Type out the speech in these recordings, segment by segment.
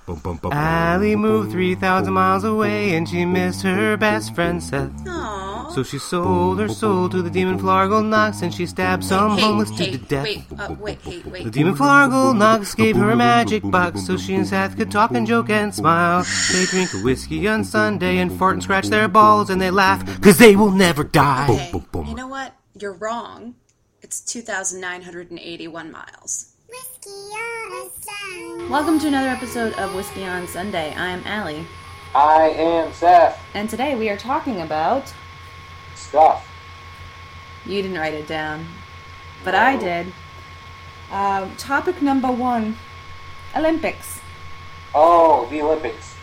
Allie moved 3,000 miles away and she missed her best friend Seth. Aww. So she sold her soul to the demon Flargle Knox and she stabbed some homeless dude to death. Wait. The demon Flargle Knox gave her a magic box so she and Seth could talk and joke and smile. They drink a whiskey on Sunday and fart and scratch their balls and they laugh because they will never die. Okay, you know what? You're wrong. It's 2,981 miles. Whiskey on a Sunday. Welcome to another episode of Whiskey on Sunday. I'm Allie. I am Seth. And today we are talking about... Stuff. You didn't write it down, but I did. Topic number 1. Olympics. Oh, the Olympics.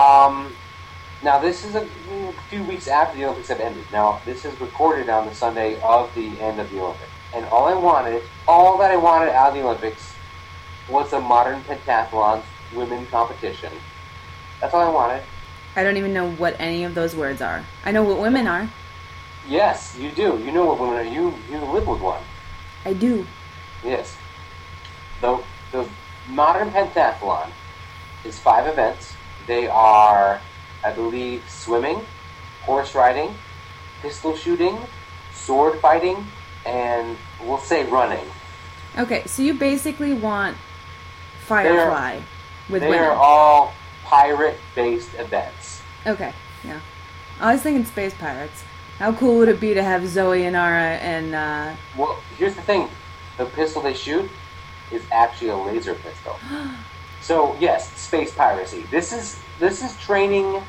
Now this is a few weeks after the Olympics have ended. Now, this is recorded on the Sunday of the end of the Olympics. And all that I wanted out of the Olympics was a modern pentathlon women competition. That's all I wanted. I don't even know what any of those words are. I know what women are. Yes, you do. You know what women are. You live with one. I do. Yes. The modern pentathlon is 5 events. They are, I believe, swimming, horse riding, pistol shooting, sword fighting, and we'll say running. Okay, so you basically want Firefly with women. They are all pirate-based events. Okay, yeah. I was thinking Space Pirates. How cool would it be to have Zoe and Ara and, Well, here's the thing. The pistol they shoot is actually a laser pistol. So, yes, space piracy. This is training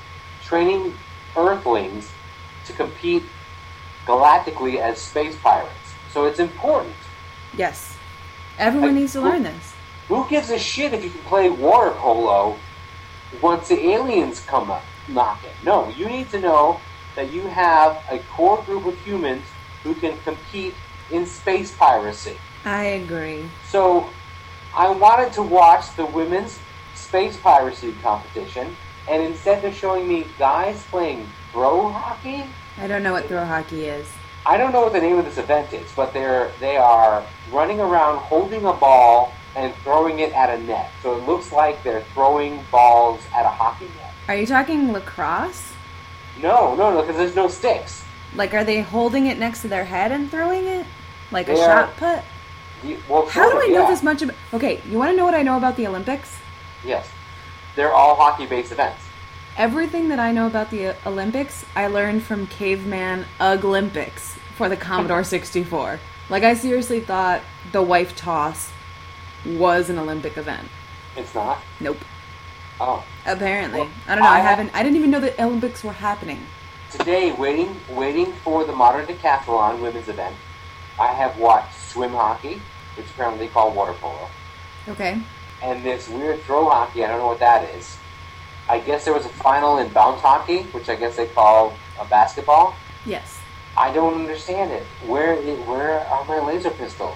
Earthlings to compete galactically as space pirates. So it's important. Yes. Everyone needs to learn this. Who gives a shit if you can play water polo once the aliens come up knocking? No, you need to know that you have a core group of humans who can compete in space piracy. I agree. So I wanted to watch the women's space piracy competition, and instead they're showing me guys playing throw hockey. I don't know what throw hockey is. I don't know what the name of this event is, but they are running around holding a ball and throwing it at a net. So it looks like they're throwing balls at a hockey net. Are you talking lacrosse? No, because there's no sticks. Like, are they holding it next to their head and throwing it? Like a They shot are- put? Well, How do I know yeah. this much about... Okay, you want to know what I know about the Olympics? Yes. They're all hockey-based events. Everything that I know about the Olympics, I learned from Caveman Olympics for the Commodore 64. Like, I seriously thought the wife toss was an Olympic event. It's not? Nope. Oh. Apparently. Well, I don't know. I didn't even know the Olympics were happening. Today, waiting for the modern decathlon women's event, I have watched swim hockey, which apparently they call water polo, Okay. and this weird throw hockey, I don't know what that is. I guess there was a final in bounce hockey, which I guess they call a basketball. Yes. I don't understand it. Where are my laser pistols?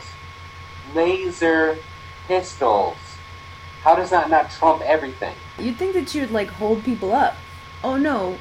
Laser pistols. How does that not trump everything? You'd think that you'd, like, hold people up. Oh, no.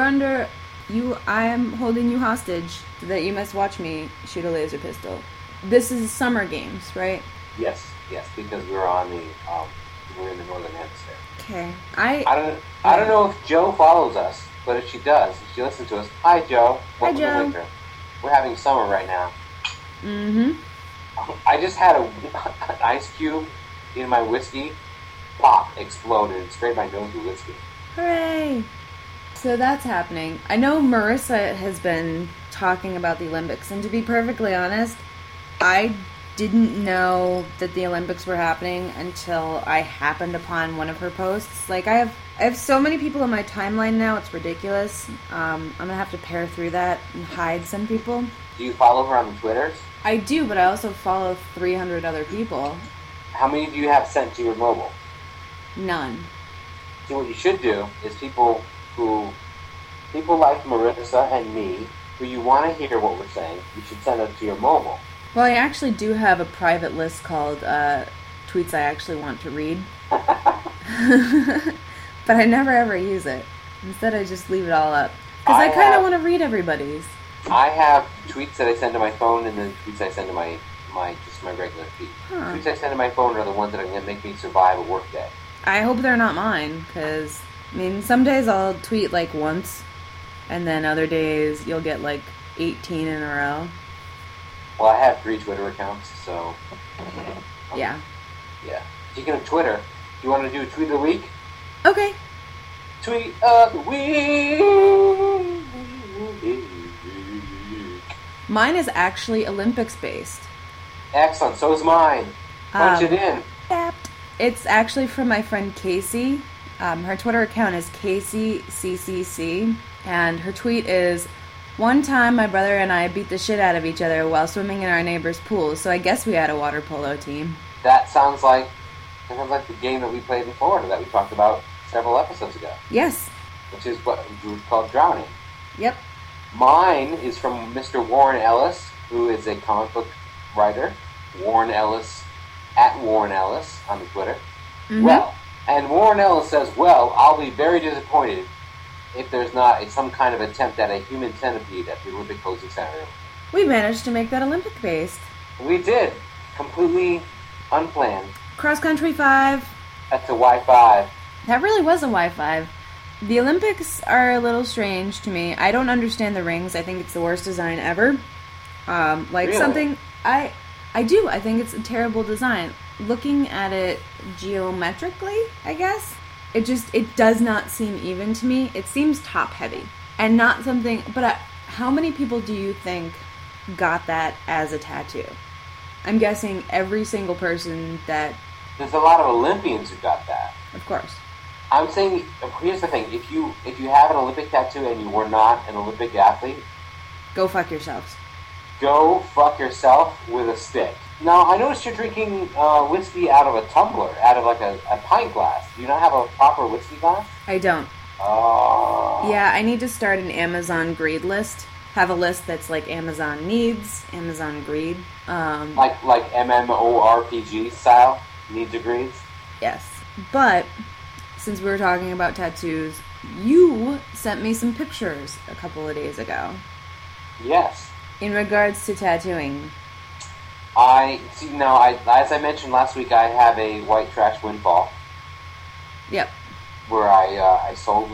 I am holding you hostage so that you must watch me shoot a laser pistol. This is summer games, right? Yes, because we're in the northern hemisphere. Okay. I don't know if Joe follows us, but if she does, if she listens to us, hi Joe. Welcome Joe. to winter. We're having summer right now. Mm-hmm. I just had an ice cube in my whiskey. Pop, exploded, and sprayed my nose with whiskey. Hooray! So that's happening. I know Marissa has been talking about the Olympics, and to be perfectly honest, I didn't know that the Olympics were happening until I happened upon one of her posts. Like, I have so many people on my timeline now, it's ridiculous. I'm gonna have to pare through that and hide some people. Do you follow her on the Twitters? I do, but I also follow 300 other people. How many do you have sent to your mobile? None. See, what you should do is people like Marissa and me, who you want to hear what we're saying, you should send it to your mobile. Well, I actually do have a private list called tweets I actually want to read. But I never ever use it. Instead, I just leave it all up. Because I kind of want to read everybody's. I have tweets that I send to my phone and then tweets I send to my regular feed. Huh. Tweets I send to my phone are the ones that are going to make me survive a work day. I hope they're not mine, because, I mean, some days I'll tweet, like, once, and then other days you'll get, like, 18 in a row. Well, I have 3 Twitter accounts, so... Yeah. Yeah. Speaking of Twitter, do you want to do Tweet of the Week? Okay. Tweet of the Week! Mine is actually Olympics-based. Excellent, so is mine. Punch it in. It's actually from my friend Casey. Her Twitter account is CaseyCCC, and her tweet is, "One time my brother and I beat the shit out of each other while swimming in our neighbor's pool, so I guess we had a water polo team." That sounds like the game that we played in Florida that we talked about several episodes ago. Yes. Which is what was called Drowning. Yep. Mine is from Mr. Warren Ellis, who is a comic book writer. Warren Ellis, at Warren Ellis on the Twitter. Mm-hmm. Well, and Warren Ellis says, "Well, I'll be very disappointed if there's not some kind of attempt at a human centipede at the Olympic Closing Ceremony." We managed to make that Olympic-based. We did. Completely unplanned. Cross Country 5. That's a Y5. That really was a Y5. The Olympics are a little strange to me. I don't understand the rings. I think it's the worst design ever. Really? Something... I do. I think it's a terrible design. Looking at it geometrically, I guess, it does not seem even to me. It seems top-heavy. And not something... But how many people do you think got that as a tattoo? I'm guessing every single person that... There's a lot of Olympians who got that. Of course. I'm saying, here's the thing. If you have an Olympic tattoo and you were not an Olympic athlete... Go fuck yourselves. Go fuck yourself with a stick. Now, I noticed you're drinking whiskey out of a tumbler, out of like a pint glass. Do you not have a proper whiskey glass? I don't. Oh. Yeah, I need to start an Amazon greed list. Have a list that's like Amazon needs, Amazon greed. Like MMORPG style, needs or greeds? Yes. But, since we were talking about tattoos, you sent me some pictures a couple of days ago. Yes. In regards to tattooing. As I mentioned last week, I have a white trash windfall. Yep. Where I sold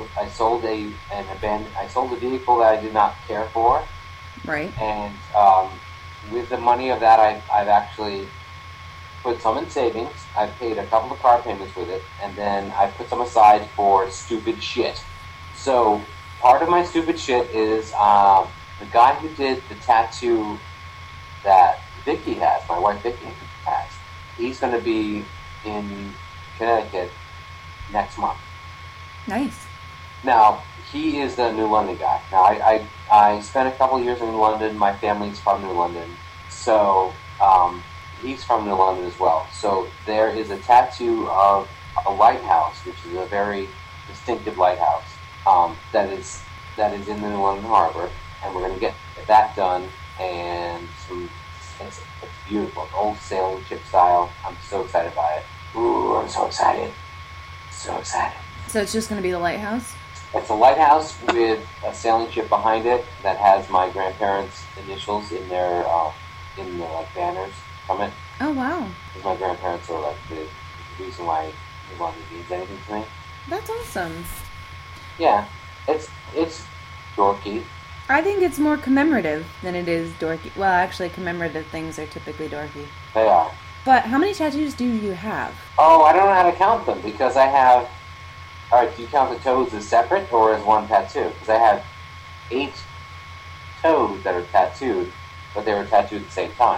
a vehicle that I did not care for. Right. And with the money of that, I've actually put some in savings. I've paid a couple of car payments with it, and then I put some aside for stupid shit. So part of my stupid shit is the guy who did the tattoo that Vicky has, my wife Vicky has. He's going to be in Connecticut next month. Nice. Now, he is the New London guy. Now, I spent a couple years in London. My family's from New London. So, he's from New London as well. So, there is a tattoo of a lighthouse, which is a very distinctive lighthouse, that is in the New London Harbor. And we're going to get that done, and it's beautiful. It's old sailing ship style. I'm so excited by it. Ooh, I'm so excited. So excited. So it's just going to be the lighthouse? It's a lighthouse with a sailing ship behind it that has my grandparents' initials in their banners from it. Oh, wow. Because my grandparents are like the reason why New London means anything to me. That's awesome. Yeah, it's dorky. I think it's more commemorative than it is dorky. Well, actually, commemorative things are typically dorky. They are. But how many tattoos do you have? Oh, I don't know how to count them because I have... Alright, do you count the toes as separate or as one tattoo? Because I have 8 toes that are tattooed, but they were tattooed at the same time.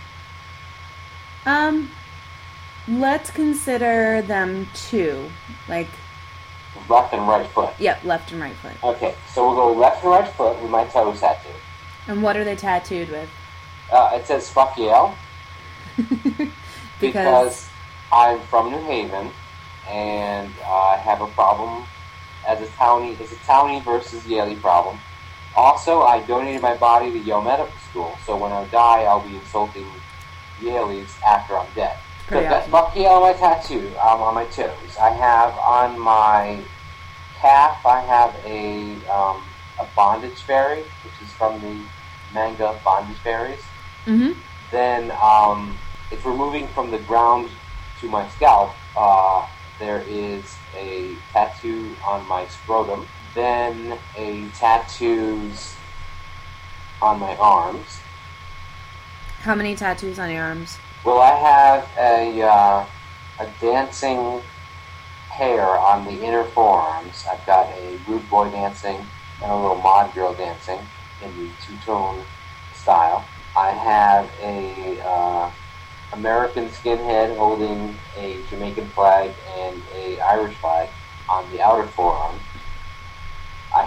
Let's consider them 2. Like... Left and right foot. Yep, left and right foot. Okay, so we'll go left and right foot with my toes tattooed. And what are they tattooed with? It says "Fuck Yale" because I'm from New Haven and I have a problem as a townie. It's a townie versus Yale problem. Also, I donated my body to Yale Medical School, so when I die, I'll be insulting Yaleys after I'm dead. So that's "Fuck Yale" on my tattoo, on my toes. I have on my calf, I have a bondage fairy, which is from the manga Bondage Fairies. Mm-hmm. Then, if we're moving from the ground to my scalp, there is a tattoo on my scrotum, then a tattoos on my arms. How many tattoos on your arms? Well, I have a dancing hair on the inner forearms. I've got a rude boy dancing and a little mod girl dancing in the two-tone style. I have a American skinhead holding a Jamaican flag and a Irish flag on the outer forearm. I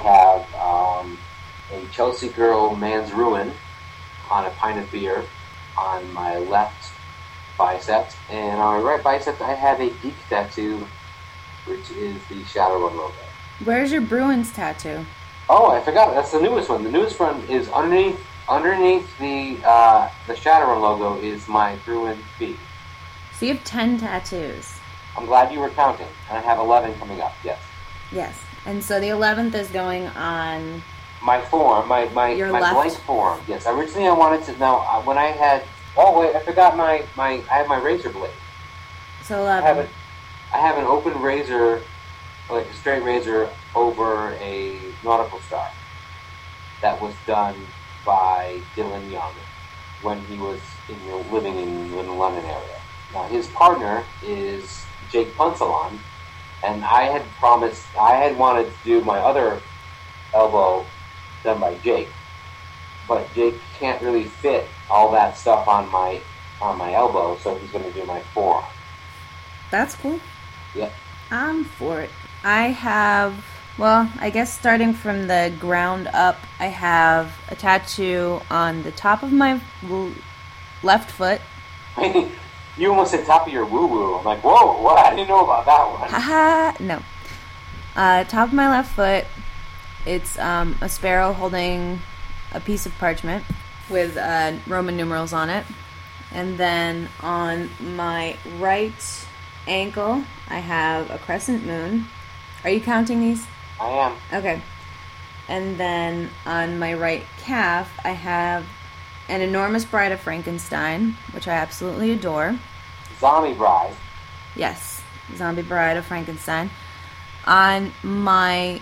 have a Chelsea girl man's ruin on a pint of beer on my left bicep, and on my right bicep I have a geek tattoo, which is the Shadowrun logo. Where's your Bruins tattoo? Oh, I forgot. That's the newest one. The newest one is underneath the Shadowrun logo is my Bruin feet. So you have 10 tattoos. I'm glad you were counting. And I have 11 coming up. Yes. Yes. And so the 11th is going on my forearm, my left? blank forearm. Yes. Originally I wanted to. Now when I had. Oh wait, I forgot I have my razor blade. So 11. I have an open razor, like a straight razor over a nautical star. That was done by Dylan Young when he was living in the London area. Now his partner is Jake Punsalon, and I had wanted to do my other elbow done by Jake, but Jake can't really fit all that stuff on my elbow, so he's going to do my forearm. That's cool. Yeah. I'm for it. I have, well, I guess starting from the ground up, I have a tattoo on the top of my left foot. You almost said top of your woo-woo. I'm like, whoa, what? I didn't know about that one. Haha, no. Top of my left foot, it's a sparrow holding a piece of parchment with Roman numerals on it. And then on my right ankle, I have a crescent moon. Are you counting these? I am. Okay. And then on my right calf, I have an enormous Bride of Frankenstein, which I absolutely adore. Zombie Bride. Yes, Zombie Bride of Frankenstein. On my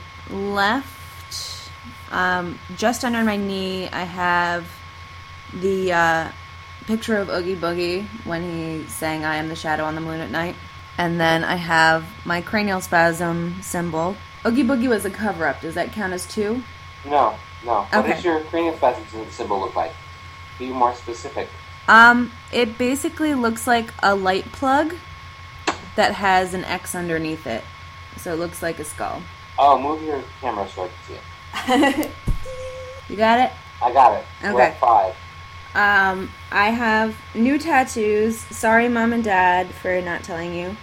left, just under my knee, I have the picture of Oogie Boogie when he sang I Am the Shadow on the Moon at Night. And then I have my cranial spasm symbol. Oogie Boogie was a cover-up. Does that count as 2? No. Okay. What does your cranial spasm symbol look like? Be more specific. It basically looks like a light plug that has an X underneath it. So it looks like a skull. Oh, move your camera so I can see it. You got it? I got it. Okay. We're at 5. I have new tattoos. Sorry, Mom and Dad, for not telling you.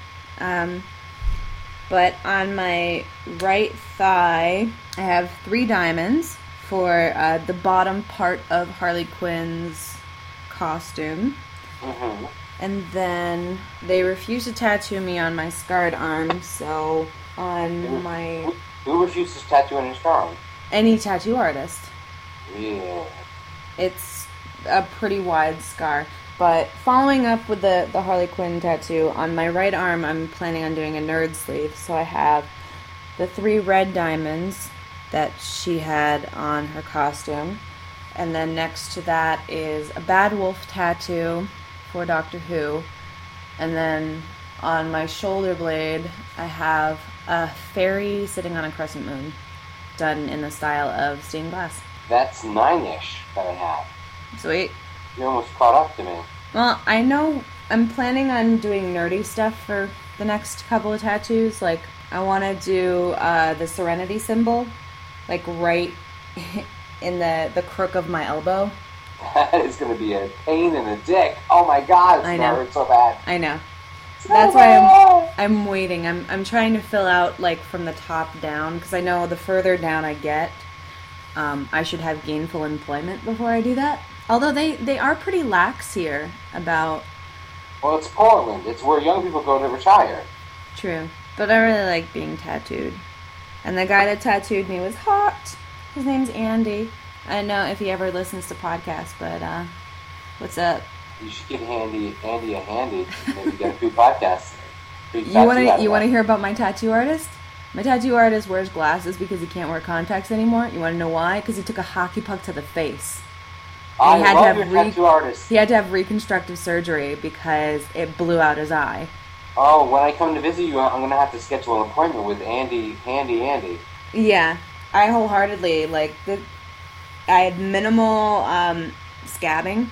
But on my right thigh, I have 3 diamonds for the bottom part of Harley Quinn's costume. Mm-hmm. And then they refused to tattoo me on my scarred arm, so on my... Who refuses tattoo on your arm? Any tattoo artist. Yeah. It's a pretty wide scar. But following up with the Harley Quinn tattoo, on my right arm I'm planning on doing a nerd sleeve. So I have the 3 red diamonds that she had on her costume. And then next to that is a Bad Wolf tattoo for Doctor Who. And then on my shoulder blade I have a fairy sitting on a crescent moon, done in the style of stained glass. That's 9-ish that I have. Sweet. You're almost caught up to me. Well, I know I'm planning on doing nerdy stuff for the next couple of tattoos. Like, I want to do the Serenity symbol, like right in the crook of my elbow. That is going to be a pain in the dick. Oh my god, it's going to hurt so bad. I know. That's why I'm waiting. I'm trying to fill out like from the top down, because I know the further down I get, I should have gainful employment before I do that. Although they are pretty lax here about... Well, it's Portland. It's where young people go to retire. True. But I really like being tattooed. And the guy that tattooed me was hot. His name's Andy. I don't know if he ever listens to podcasts, but what's up? You should give Andy a handy, maybe get a few podcasts. Big You tattoo want out to of you want to that. hear about my tattoo artist? My tattoo artist wears glasses because he can't wear contacts anymore. You want to know why? Because he took a hockey puck to the face. I he had to love have your tattoo artist. He had to have reconstructive surgery because it blew out his eye. Oh, when I come to visit you, I'm going to have to schedule an appointment with Andy. Yeah, I wholeheartedly I had minimal scabbing,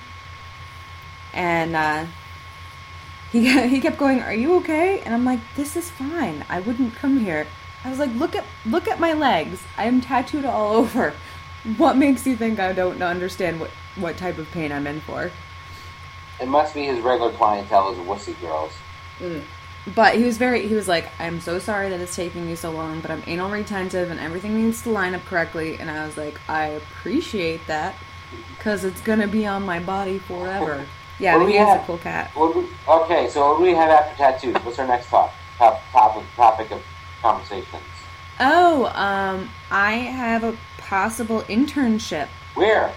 and he kept going, "Are you okay?" And I'm like, "This is fine. I wouldn't come here." I was like, "Look at my legs. I am tattooed all over. What makes you think I don't understand what type of pain I'm in for?" It must be his regular clientele is wussy girls. But he was like, "I'm so sorry that it's taking you so long, but I'm anal retentive and everything needs to line up correctly." And I was like, "I appreciate that, because it's going to be on my body forever." Yeah, What but do we he's a have? cool cat. Okay, so what do we have after tattoos? What's our next topic of conversations? Oh, I have a possible internship. Where?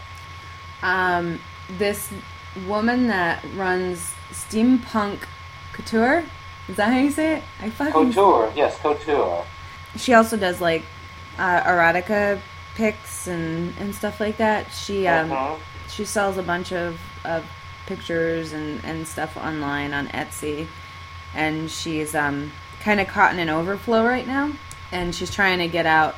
This woman that runs Steampunk Couture, is that how you say it? Couture, yes, couture. She also does like erotica pics and stuff like that. She sells a bunch of pictures and stuff online on Etsy, and she's kind of caught in an overflow right now, and she's trying to get out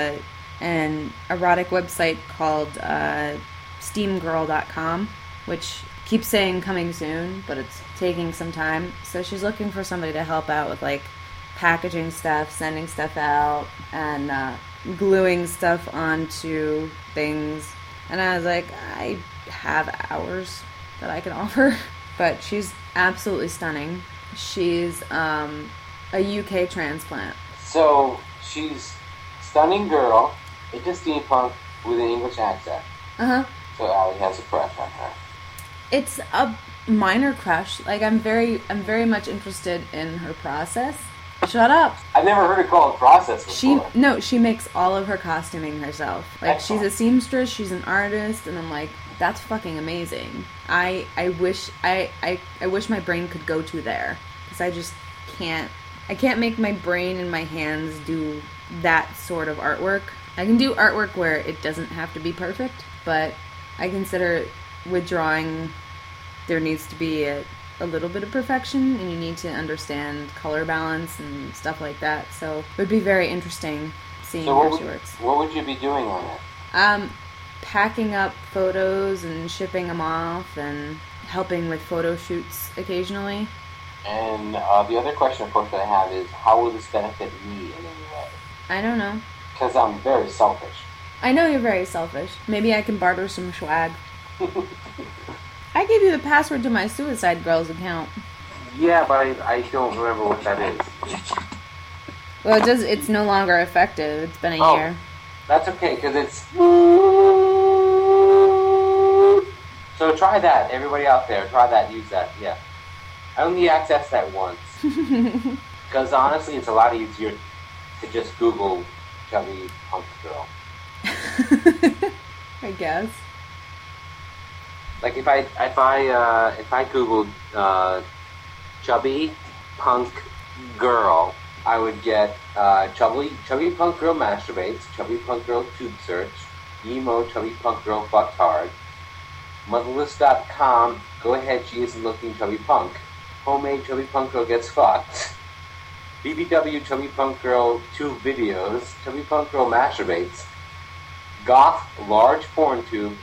an erotic website called steamgirl.com, which keeps saying coming soon, but it's taking some time. So she's looking for somebody to help out with like packaging stuff, sending stuff out, and gluing stuff onto things. And I was like, I have hours that I can offer. But she's absolutely stunning. She's a UK transplant. So she's stunning girl into steampunk with an English accent. Uh-huh. So Allie has a crush on her. It's a minor crush. Like I'm very much interested in her process. Shut up. I've never heard it called process before. She makes all of her costuming herself. Like Excellent. she's a seamstress, she's an artist, and I'm like, that's fucking amazing. I wish my brain could go to there, because I just can't. I can't make my brain and my hands do that sort of artwork. I can do artwork where it doesn't have to be perfect, but I consider with drawing there needs to be a little bit of perfection, and you need to understand color balance and stuff like that. So it would be very interesting seeing how she works. What would you be doing on it? Packing up photos and shipping them off, and helping with photo shoots occasionally. And the other question, of course, that I have is, how will this benefit me in any way? I don't know. Because I'm very selfish. I know you're very selfish. Maybe I can barter some swag. I gave you the password to my Suicide Girls account. Yeah, but I don't remember what that is. Well, it's no longer effective. It's been a year. That's okay, because it's... So try that. Everybody out there, try that, use that, yeah. I only accessed that once. Because honestly, it's a lot easier to just Google chubby punk girl. I guess. Like if I Googled chubby punk girl, I would get chubby punk girl masturbates, chubby punk girl tube search, emo chubby punk girl fucked hard, motherless.com, go ahead, she isn't looking chubby punk, homemade chubby punk girl gets fucked, BBW chubby punk girl tube videos, chubby punk girl masturbates, goth large porn tube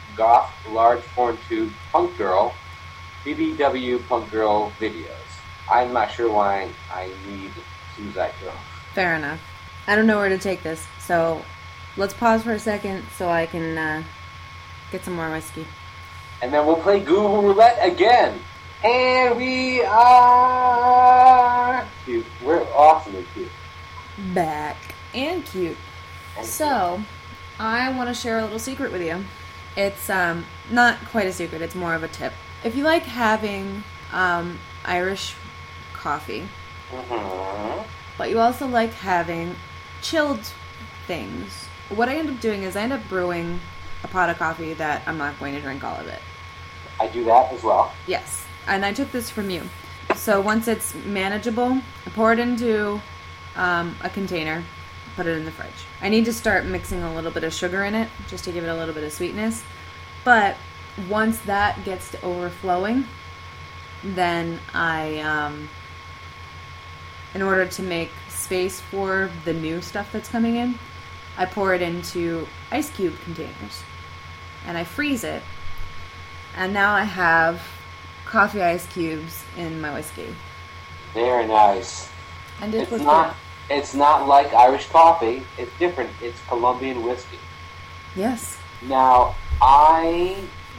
punk girl, BBW punk girl videos. I'm not sure why I need Suicide Girl. Fair enough. I don't know where to take this, so let's pause for a second so I can get some more whiskey. And then we'll play Google Roulette again. And we are cute. We're awesomely cute. Back and cute. So, I want to share a little secret with you. It's not quite a secret, it's more of a tip. If you like having Irish coffee, but you also like having chilled things, what I end up doing is I end up brewing a pot of coffee that I'm not going to drink all of it. I do that as well. Yes, and I took this from you. So once it's manageable, I pour it into a container, put it in the fridge. I need to start mixing a little bit of sugar in it just to give it a little bit of sweetness. But once that gets to overflowing, then I, in order to make space for the new stuff that's coming in, I pour it into ice cube containers and I freeze it. And now I have coffee ice cubes in my whiskey. Very nice. And it was It's not like Irish coffee. It's different. It's Colombian whiskey. Yes. Now, I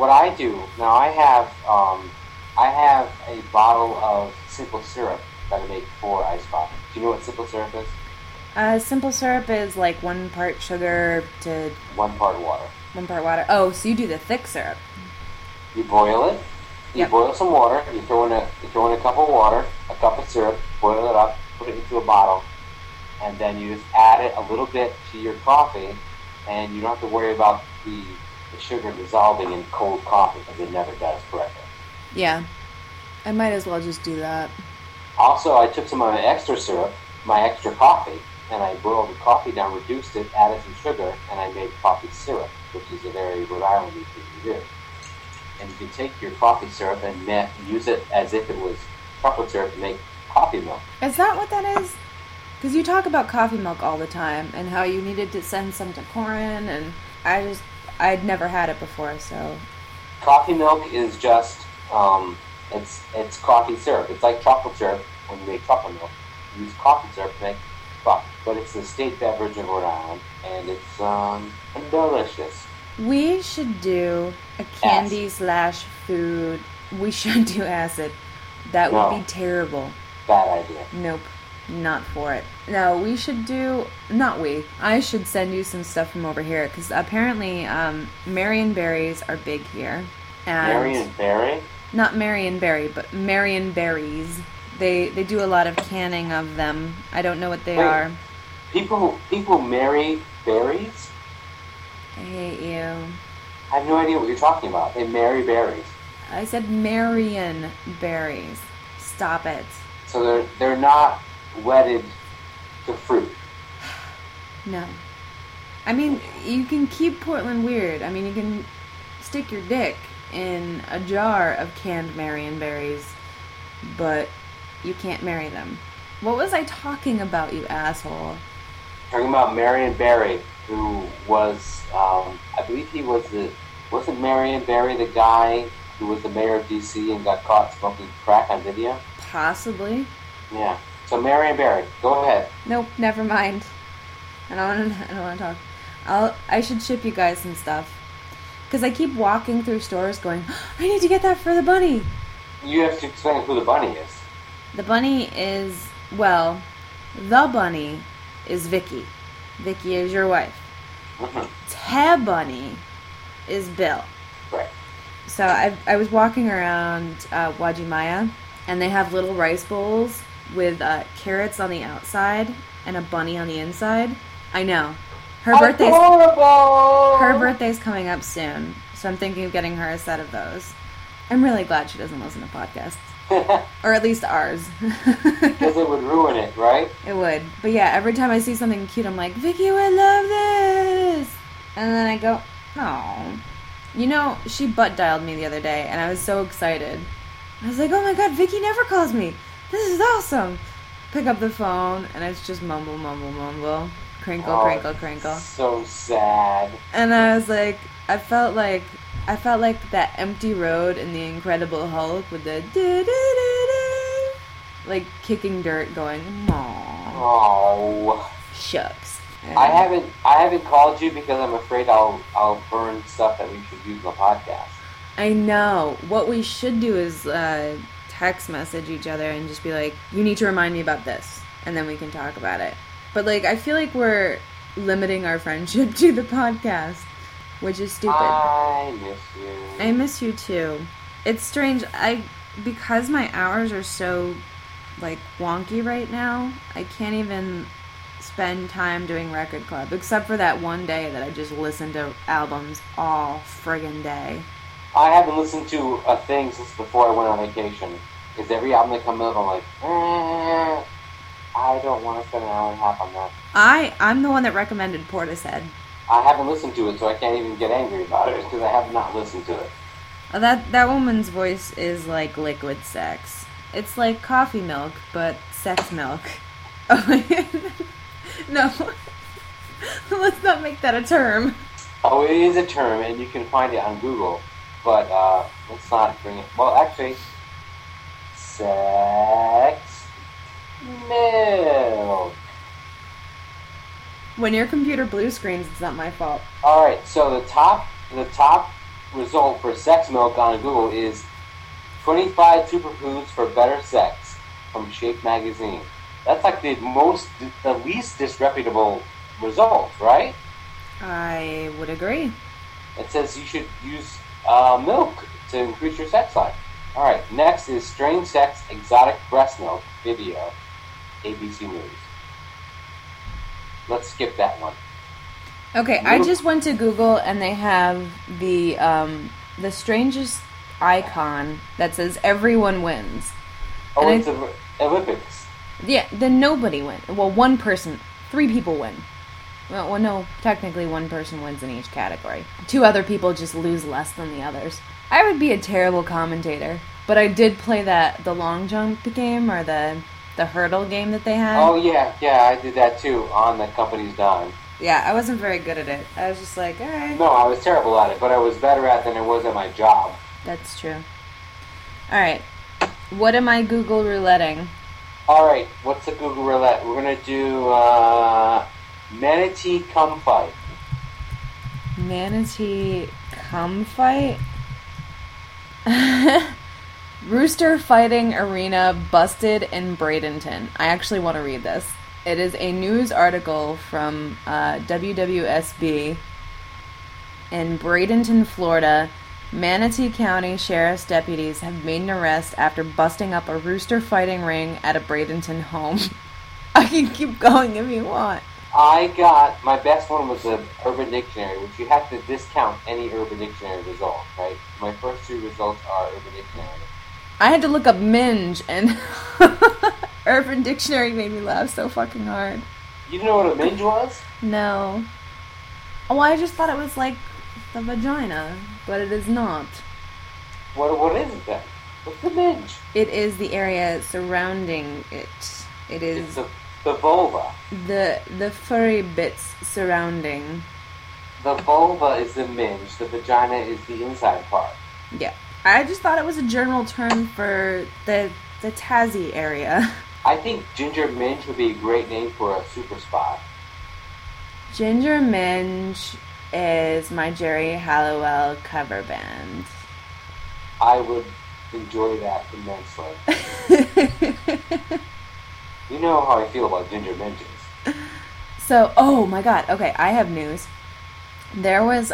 have a bottle of simple syrup that I make for iced coffee. Do you know what simple syrup is? Simple syrup is like 1 part sugar to 1 part water. 1 part water. Oh, so you do the thick syrup. You boil it. You Yep. boil some water. You throw in a cup of water, a cup of syrup. Boil it up. Put it into a bottle, and then you just add it a little bit to your coffee, and you don't have to worry about the sugar dissolving in cold coffee because it never does correctly. Yeah. I might as well just do that. Also, I took some of my extra syrup, my extra coffee, and I boiled the coffee down, reduced it, added some sugar, and I made coffee syrup, which is a very Rhode Island-y thing to do. And you can take your coffee syrup and use it as if it was chocolate syrup to make coffee milk. Is that what that is? Because you talk about coffee milk all the time and how you needed to send some to Corin, and I'd never had it before, so. Coffee milk is just, it's coffee syrup. It's like chocolate syrup when you make chocolate milk. You use coffee syrup to make coffee. But it's the state beverage of Rhode Island, and it's delicious. We should do a candy/food. We should do acid. That would be terrible. Bad idea. Nope. Not for it. No, we should do... I should send you some stuff from over here, because apparently Marion berries are big here. And Marion berry? Not Marion berry, but Marion berries. They do a lot of canning of them. I don't know what they are. People marry berries? I hate you. I have no idea what you're talking about. They marry berries. I said Marion berries. Stop it. So they're not wedded to fruit. No. I mean, you can keep Portland weird. I mean, you can stick your dick in a jar of canned Marion berries, but you can't marry them. What was I talking about, you asshole? Talking about Marion Barry, who was, I believe he was wasn't Marion Barry the guy who was the mayor of D.C. and got caught smoking crack on video? Possibly. Yeah. So Marion Barry, go ahead. Nope, never mind. I don't want to talk. I should ship you guys some stuff. Because I keep walking through stores going, I need to get that for the bunny. You have to explain who the bunny is. The bunny is, well, the bunny is Vicky. Vicky is your wife. Mm-hmm. Tab Bunny is Bill. Right. So I was walking around Wajimaya, and they have little rice bowls with carrots on the outside and a bunny on the inside. I know. Her birthday's coming up soon, so I'm thinking of getting her a set of those. I'm really glad she doesn't listen to podcasts. Or at least ours. Because it would ruin it, right? It would. But yeah, every time I see something cute, I'm like, Vicky, I love this! And then I go, oh. You know, she butt dialed me the other day, and I was so excited. I was like, oh my god, Vicky never calls me! This is awesome! Pick up the phone, and it's just mumble, mumble, mumble. Crinkle, crinkle, crinkle. So sad. And I was like, I felt like that empty road in The Incredible Hulk with the do-do-do-do, like kicking dirt going, aww. Oh. Shucks. And I haven't called you because I'm afraid I'll burn stuff that we should use on the podcast. I know. What we should do is text message each other and just be like, you need to remind me about this, and then we can talk about it. But like, I feel like we're limiting our friendship to the podcast, which is stupid. I miss you. I miss you too. It's strange. Because my hours are so like wonky right now, I can't even spend time doing record club, except for that one day that I just listened to albums all friggin' day. I haven't listened to a thing since before I went on vacation. Because every album that comes out, I'm like, I don't want to spend an hour and a half on that. I'm the one that recommended Portishead. I haven't listened to it, so I can't even get angry about it because I have not listened to it. That woman's voice is like liquid sex. It's like coffee milk, but sex milk. Oh, no. Let's not make that a term. Oh, it is a term, and you can find it on Google. But let's not bring it. Well, actually, sex milk. When your computer blue screens, it's not my fault. All right, so the top result for sex milk on Google is 25 superfoods for better sex from Shape Magazine. That's like the least disreputable result, right? I would agree. It says you should use milk to increase your sex life. All right, next is strange sex exotic breast milk video, ABC News. Let's skip that one. Okay, I just went to Google and they have the strangest icon that says everyone wins. Oh, and it's Olympics. Yeah, then nobody wins. Well, 1 person, 3 people win. Well, no, technically 1 person wins in each category. 2 other people just lose less than the others. I would be a terrible commentator, but I did play the long jump game or the hurdle game that they had. Oh yeah, I did that too on the company's dime. Yeah, I wasn't very good at it. I was just like, alright. No, I was terrible at it, but I was better at it than I was at my job. That's true. Alright, what am I Google rouletting? Alright, what's the Google roulette? We're gonna do manatee cum fight. Manatee cum fight? Rooster fighting arena busted in Bradenton. I actually want to read this. It is a news article from WWSB in Bradenton, Florida. Manatee County Sheriff's deputies have made an arrest after busting up a rooster fighting ring at a Bradenton home. I can keep going if you want. My best one was the Urban Dictionary, which you have to discount any Urban Dictionary result, right? My first 2 results are Urban Dictionary. I had to look up minge, and Urban Dictionary made me laugh so fucking hard. You didn't know what a minge was? No. Well, I just thought it was like the vagina, but it is not. What is it then? What's the minge? It is the area surrounding it. It is It's the vulva. the furry bits surrounding. The vulva is the minge. The vagina is the inside part. Yeah. I just thought it was a general term for the Tassie area. I think Ginger Minge would be a great name for a super spy. Ginger Minge is my Jerry Halliwell cover band. I would enjoy that immensely. You know how I feel about Ginger Minges. So, oh my god, okay, I have news. There was,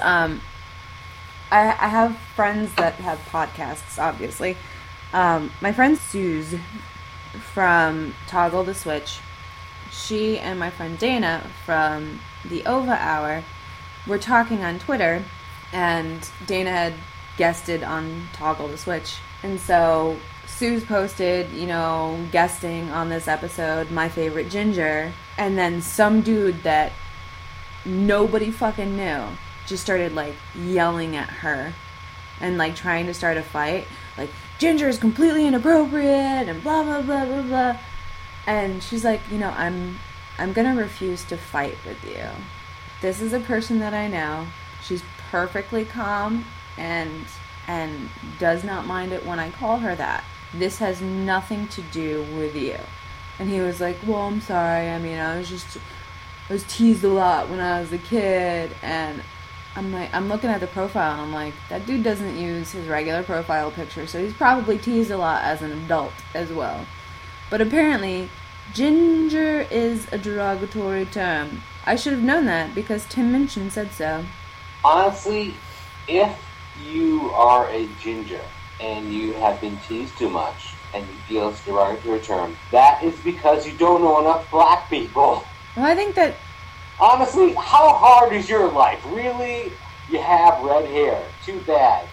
I have friends that have podcasts, obviously. My friend Suze from Toggle the Switch, she and my friend Dana from the OVA Hour were talking on Twitter, and Dana had guested on Toggle the Switch. And so Suze posted, guesting on this episode, My Favorite Ginger, and then some dude that nobody fucking knew just started, yelling at her and, trying to start a fight. Ginger is completely inappropriate and blah, blah, blah, blah, blah. And she's like, I'm gonna refuse to fight with you. This is a person that I know. She's perfectly calm and does not mind it when I call her that. This has nothing to do with you. And he was like, well, I'm sorry. I mean, I was teased a lot when I was a kid. And I'm looking at the profile and I'm like, that dude doesn't use his regular profile picture, so he's probably teased a lot as an adult as well. But apparently, ginger is a derogatory term. I should have known that because Tim Minchin said so. Honestly, if you are a ginger and you have been teased too much and you feel it's a derogatory term, that is because you don't know enough black people. Well, I think that... Honestly, how hard is your life? Really? You have red hair. Too bad.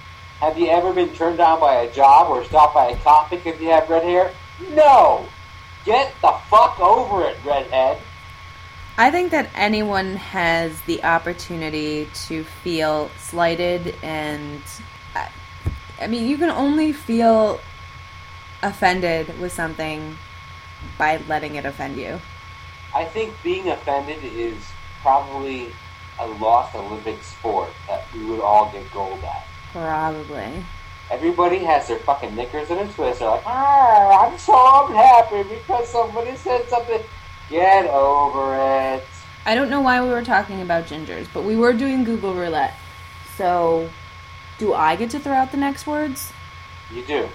Have you ever been turned down by a job or stopped by a cop because you have red hair? No! Get the fuck over it, redhead. I think that anyone has the opportunity to feel slighted, and I mean, you can only feel offended with something by letting it offend you. I think being offended is probably a lost Olympic sport that we would all get gold at. Probably. Everybody has their fucking knickers in a twist. They're like, I'm so unhappy because somebody said something. Get over it. I don't know why we were talking about gingers, but we were doing Google Roulette. So, do I get to throw out the next words? You do.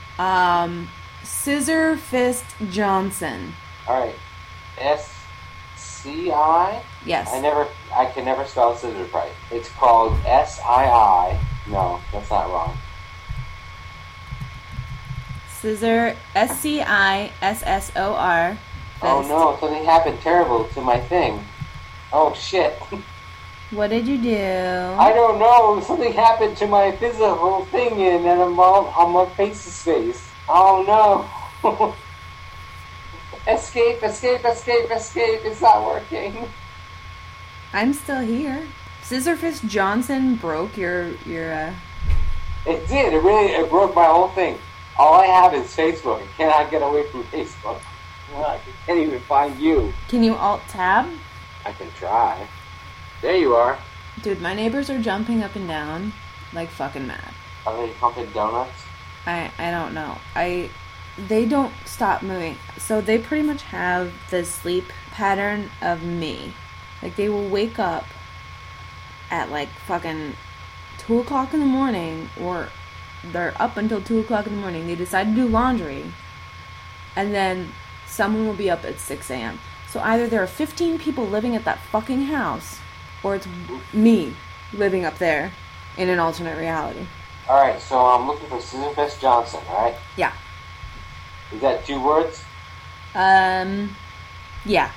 Scissor Fist Johnson. Alright. S-C-I? Yes. I can never spell scissors right. It's called S-I-I. No, that's not wrong. Scissor, S-C-I-S-S-O-R. Fist. Oh no, something happened terrible to my thing. Oh shit. What did you do? I don't know. Something happened to my physical thing and I'm on my face's face. Oh no. Escape, escape, escape, escape. It's not working. I'm still here. Scissor Fist Johnson broke your It did. It broke my whole thing. All I have is Facebook. I cannot get away from Facebook. I can't even find you. Can you alt-tab? I can try. There you are. Dude, my neighbors are jumping up and down like fucking mad. Are they pumping donuts? I don't know. They don't stop moving. So they pretty much have the sleep pattern of me. Like, they will wake up at like fucking 2 o'clock in the morning, or they're up until 2 o'clock in the morning. They decide to do laundry, and then someone will be up at 6 a.m. So either there are 15 people living at that fucking house, or it's me living up there in an alternate reality. Alright, so I'm looking for Scissor Fist Johnson, alright? Yeah. Is that 2 words? Yeah.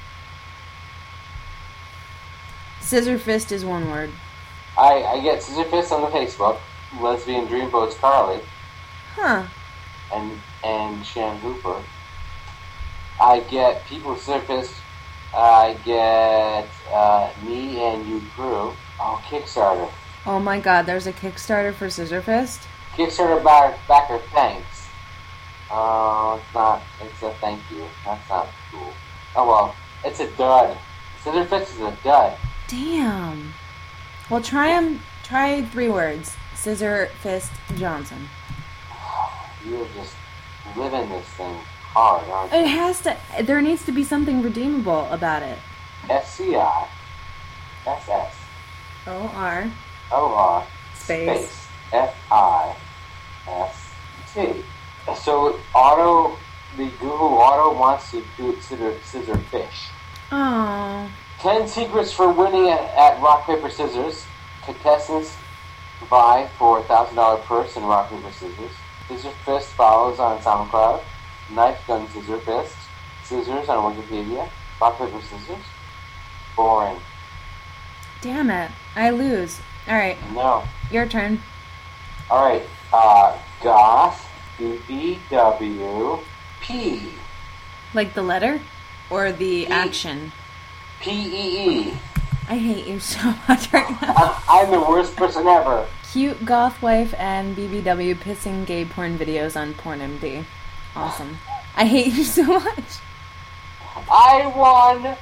Scissor Fist is 1 word. I get Scissor Fist on the Facebook, Lesbian Dreamboats Carly, Huh. and Shan Hooper. I get People Scissor Fist. I get Me and You Crew. Oh, Kickstarter. Oh my god, there's a Kickstarter for Scissor Fist? Kickstarter backer thanks. It's not. It's a thank you. That's not cool. Oh well, it's a dud. Scissor Fist is a dud. Damn. Well, try 3 words. Scissor Fist Johnson. You're just living this thing hard, aren't you? It has to. There needs to be something redeemable about it. S-C-I. S-S. O-R. O-R. Space. F-I-S-T. So the Google Auto wants to do scissor fish. Oh. 10 secrets for winning at Rock, Paper, Scissors. Contestants vie for $1,000 purse in Rock, Paper, Scissors. Scissor Fist follows on SoundCloud. Knife, gun, scissor, fist. Scissors on Wikipedia. Rock, paper, scissors. Boring. Damn it. I lose. Alright. No. Your turn. Alright. Goth. B-B-W-P. Like the letter? Or the action? P-E-E. I hate you so much right now. I'm the worst person ever. Cute goth wife and BBW pissing gay porn videos on PornMD. Awesome. I hate you so much. I won.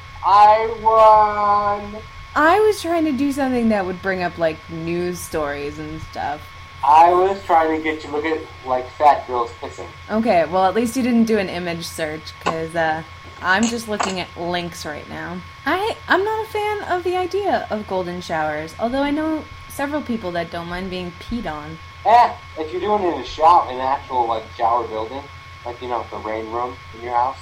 I was trying to do something that would bring up, like, news stories and stuff. I was trying to get you to look at, like, fat girls pissing. Okay, well, at least you didn't do an image search, because, I'm just looking at links right now. I'm not a fan of the idea of golden showers, although I know several people that don't mind being peed on. If you're doing it in an actual, like, shower building, like, you know, the rain room in your house.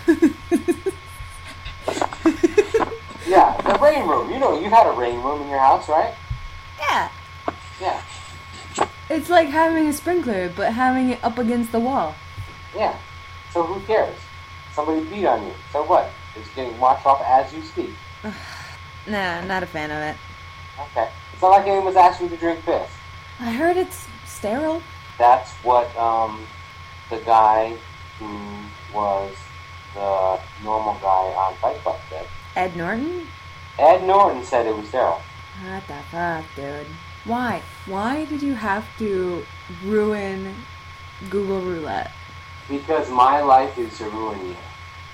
Yeah, the rain room. You know, you've had a rain room in your house, right? Yeah. Yeah. It's like having a sprinkler, but having it up against the wall. Yeah. So who cares? Somebody beat on you. So what? It's getting washed off as you speak. Nah, not a fan of it. Okay. It's not like anyone's asking you to drink piss. I heard it's sterile. That's what the guy who was the normal guy on Fight Club said. Ed Norton? Ed Norton said it was sterile. What the fuck, dude? Why? Why did you have to ruin Google Roulette? Because my life is to ruin you.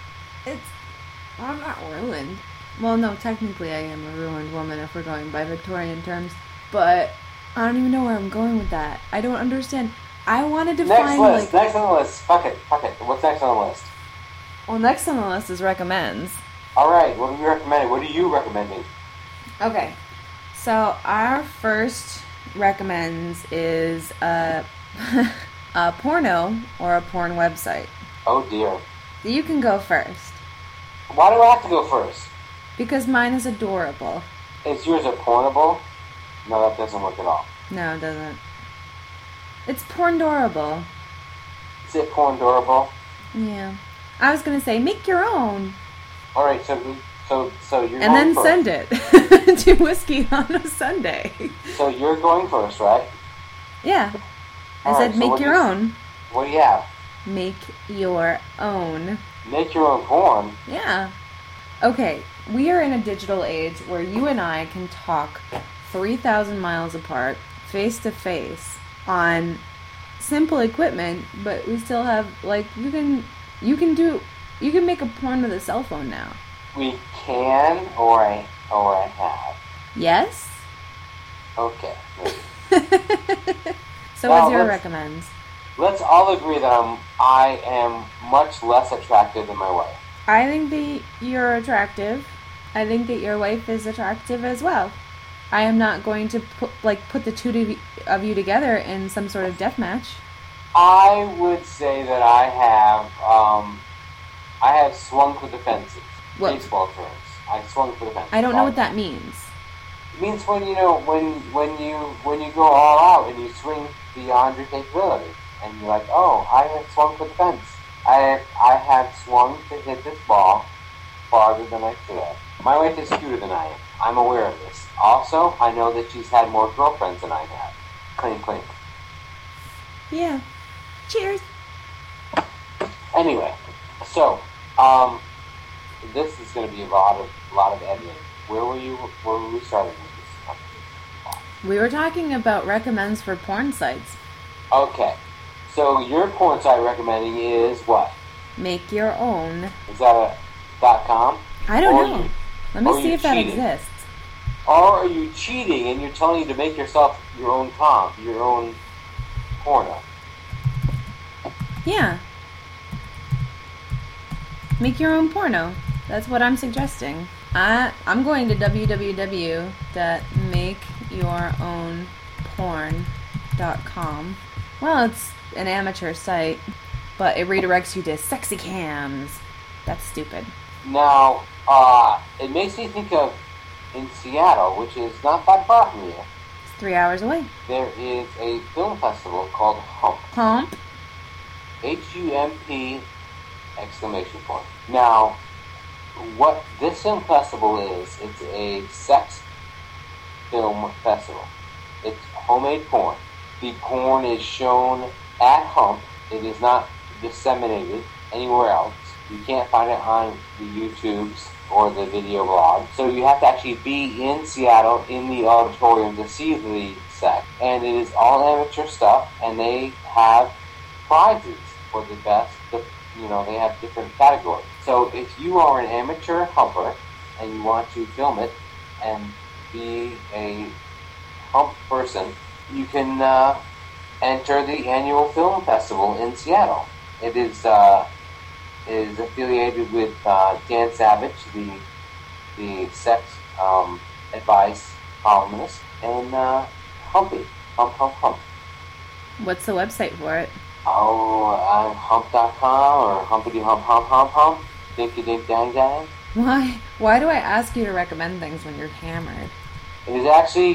I'm not ruined. Well, no, technically I am a ruined woman if we're going by Victorian terms. But I don't even know where I'm going with that. I don't understand. I wanted to find, Next on the list. Fuck it. What's next on the list? Well, next on the list is recommends. Alright, what are you recommending? What are you recommending? Okay. So, our first recommends is a porno or a porn website. Oh dear. You can go first. Why do I have to go first? Because mine is adorable. Is yours a pornable? No, that doesn't work at all. No, it doesn't. It's porndorable. Is it porndorable? Yeah. I was gonna say, make your own. Alright, so you're And then going send first. it to Whiskey on a Sunday. So you're going first, right? Yeah. I Alright, said, so make what your do you- own. What do you have? Make your own. Make your own porn? Yeah. Okay, we are in a digital age where you and I can talk 3,000 miles apart, face to face, on simple equipment, but we still have, like, you can make a porn with a cell phone now. We can, or I have. Yes? Okay. So Now, what's your let's- recommends? Let's all agree that I am much less attractive than my wife. I think that you're attractive. I think that your wife is attractive as well. I am not going to put the two of you together in some sort of death match. I would say that I have swung for the fences. What? Baseball terms. I swung for the fences. I don't know what that means. It means when you go all out and you swing beyond your capability, and you're like, oh, I have swung for the fence. I have swung to hit this ball farther than I should have. My wife is cuter than I am. I'm aware of this. Also, I know that she's had more girlfriends than I have. Clink, clink. Yeah. Cheers. Anyway, so this is going to be a lot of editing. Where were we starting with this? We were talking about recommends for porn sites. Okay, so your porn site recommending is what? Make your own. Is that a .com? I don't Or know. you- Let me or see you if that cheating? exists. Or are you cheating and you're telling you to make yourself your own porno? Yeah. Make your own porno. That's what I'm suggesting. I'm going to www.makeyourownporn.com. Well, it's an amateur site, but it redirects you to sexy cams. That's stupid. Now, it makes me think of in Seattle, which is not that far from here, It's 3 hours away. there is a film festival called Hump. Hump? HUMP! Exclamation point. Now, what this film festival is, it's a sex film festival. It's homemade porn. The porn is shown at Hump. It is not disseminated anywhere else. You can't find it on the YouTubes or the video blog. So you have to actually be in Seattle in the auditorium to see the sex. And it is all amateur stuff, and they have prizes for the best. They have different categories. So if you are an amateur humper and you want to film it and be a hump person, you can enter the annual film festival in Seattle. It is affiliated with Dan Savage, the sex advice columnist, and Humpy. Hump. What's the website for it? Oh, hump.com or humpity-hump. Dinky-dink-dang-dang. Why do I ask you to recommend things when you're hammered? It is actually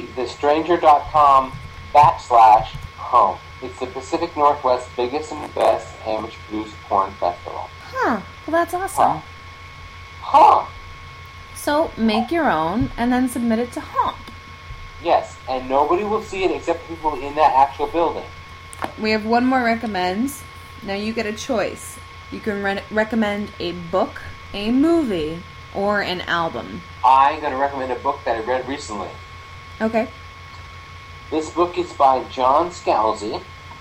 thestranger.com/home. It's the Pacific Northwest's biggest and best amateur produced porn festival. Huh. Well, that's awesome. Huh. So, make your own and then submit it to Hump. Yes, and nobody will see it except people in that actual building. We have one more recommends. Now you get a choice. You can recommend a book, a movie, or an album. I'm going to recommend a book that I read recently. Okay. This book is by John Scalzi,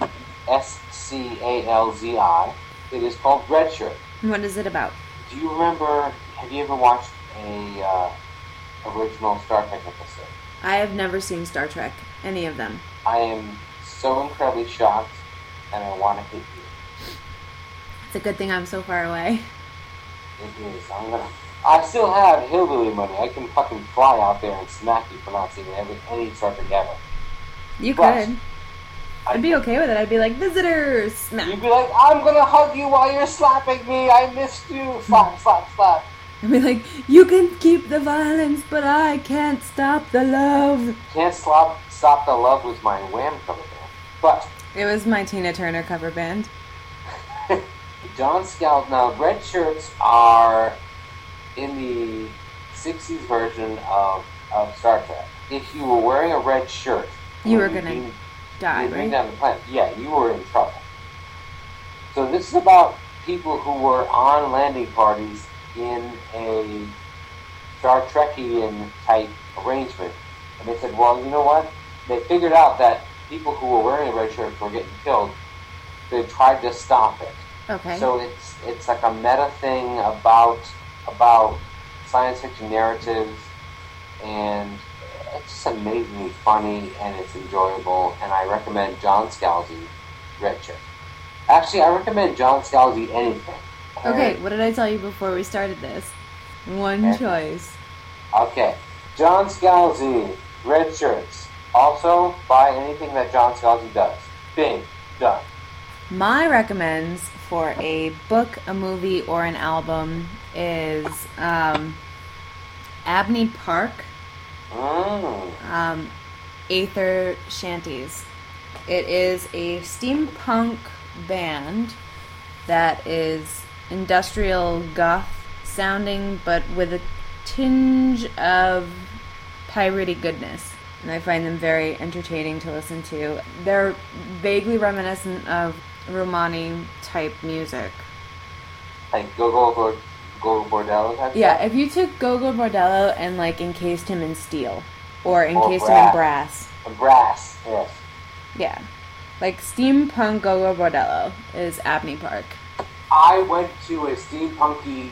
Scalzi. It is called Red Shirt. What is it about? Do you remember, have you ever watched a original Star Trek episode? I have never seen Star Trek, any of them. I am so incredibly shocked, and I want to hit you. It's a good thing I'm so far away. It is. I still have hillbilly money. I can fucking fly out there and smack you for not seeing any Star Trek ever. You But could. I'd be okay with it. I'd be like, visitors! Smack. You'd be like, I'm gonna hug you while you're slapping me. I missed you. Slap, slap, slap. I'd be like, you can keep the violence, but I can't stop the love. Can't Stop the Love was my Wham cover band. But It was my Tina Turner cover band. John Scalzi. Now, red shirts are in the 60s version of Star Trek. If you were wearing a red shirt, You were when gonna beamed- die, you beamed right? down the planet, yeah, you were in trouble. So this is about people who were on landing parties in a Star Trekian type arrangement. And they said, well, you know what? They figured out that people who were wearing red shirts were getting killed. They tried to stop it. Okay. So it's like a meta thing about science fiction narratives, and it's just amazingly funny and it's enjoyable. And I recommend John Scalzi, Red Shirt. Actually, I recommend John Scalzi anything. Okay, what did I tell you before we started this? One Okay. choice. Okay, John Scalzi, Red Shirts. Also, buy anything that John Scalzi does. Bing, done. My recommends for a book, a movie, or an album is Abney Park, Aether Shanties. It is a steampunk band that is industrial goth sounding, but with a tinge of piratey goodness. And I find them very entertaining to listen to. They're vaguely reminiscent of Romani type music. Like Go Bordello type Yeah, stuff? if you took Gogo Bordello and like encased him in steel or Or encased him in brass. And brass, yes. Yeah. Like steampunk Gogo Bordello is Abney Park. I went to a steampunky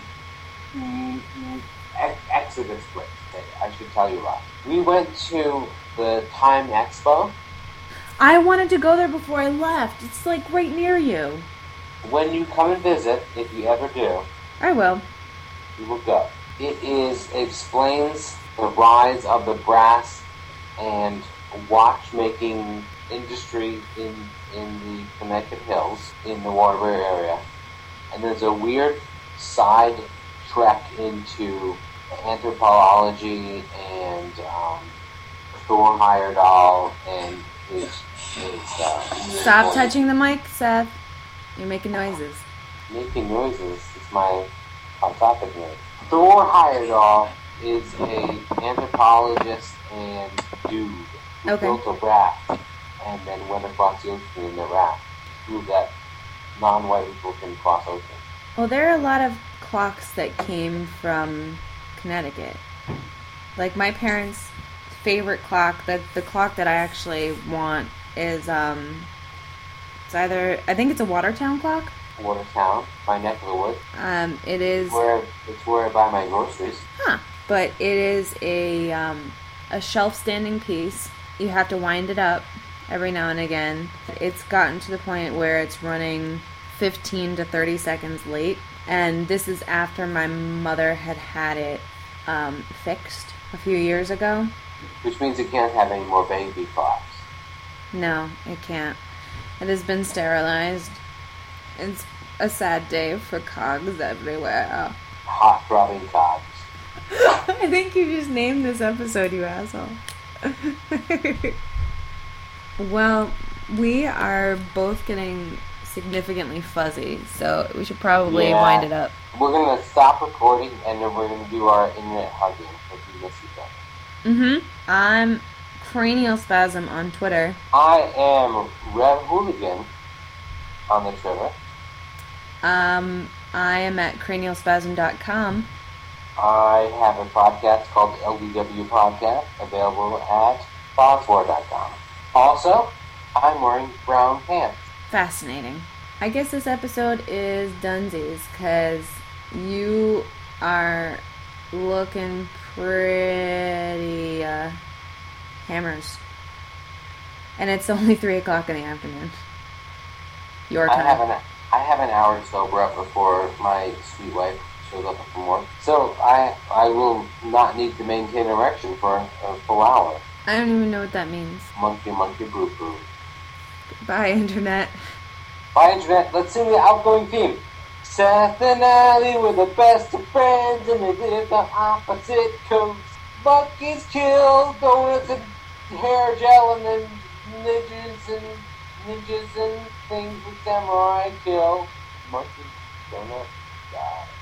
exhibit place. I should tell you about. We went to the Time Expo. I wanted to go there before I left. It's like right near you. When you come and visit, if you ever do, I will. you will go. It explains the rise of the brass and watchmaking industry in the Connecticut Hills, in the Waterbury area. And there's a weird side trek into anthropology and Thor Heyerdahl and his Stop touching the mic, Seth. You're making noises. making noises is my hot topic here. Thor Heyerdahl is a anthropologist and dude who Okay. built a raft and then went across the ocean in the raft to prove that non-white people can cross oceans. Well, there are a lot of clocks that came from Connecticut. Like my parents' favorite clock, the clock that I actually want is it's either, I think it's a Watertown clock. Watertown, my neck of the woods, It is, it's where I buy my groceries. but it is a shelf standing piece. You have to wind it up every now and again. It's gotten to the point where it's running 15 to 30 seconds late, and this is after my mother had it fixed a few years ago. Which means it can't have any more baby clocks. No, it can't. It has been sterilized. It's a sad day for cogs everywhere. Hot throbbing cogs. I think you just named this episode, you asshole. Well, we are both getting significantly fuzzy, so we should probably Yeah. wind it up. We're gonna stop recording and then we're gonna do our internet hugging if we miss each other. I'm Cranial Spasm on Twitter. I am Rev Hooligan on the Twitter. I am at cranialspasm.com. I have a podcast called the LDW Podcast, available at boxwar.com. Also, I'm wearing brown pants. Fascinating. I guess this episode is dunsies, because you are looking pretty, hammers. And it's only 3 o'clock in the afternoon. Your time. I have an hour to sober up before my sweet wife shows up from work. So I will not need to maintain erection for a full hour. I don't even know what that means. Monkey, boo, boo. Bye, Internet. Bye, Internet. Let's sing the outgoing theme. Seth and Allie were the best of friends, and they lived on opposite coasts. Bucky's killed, donuts and hair gel, and then ninjas and things with samurai kill. Monkey, donut, die.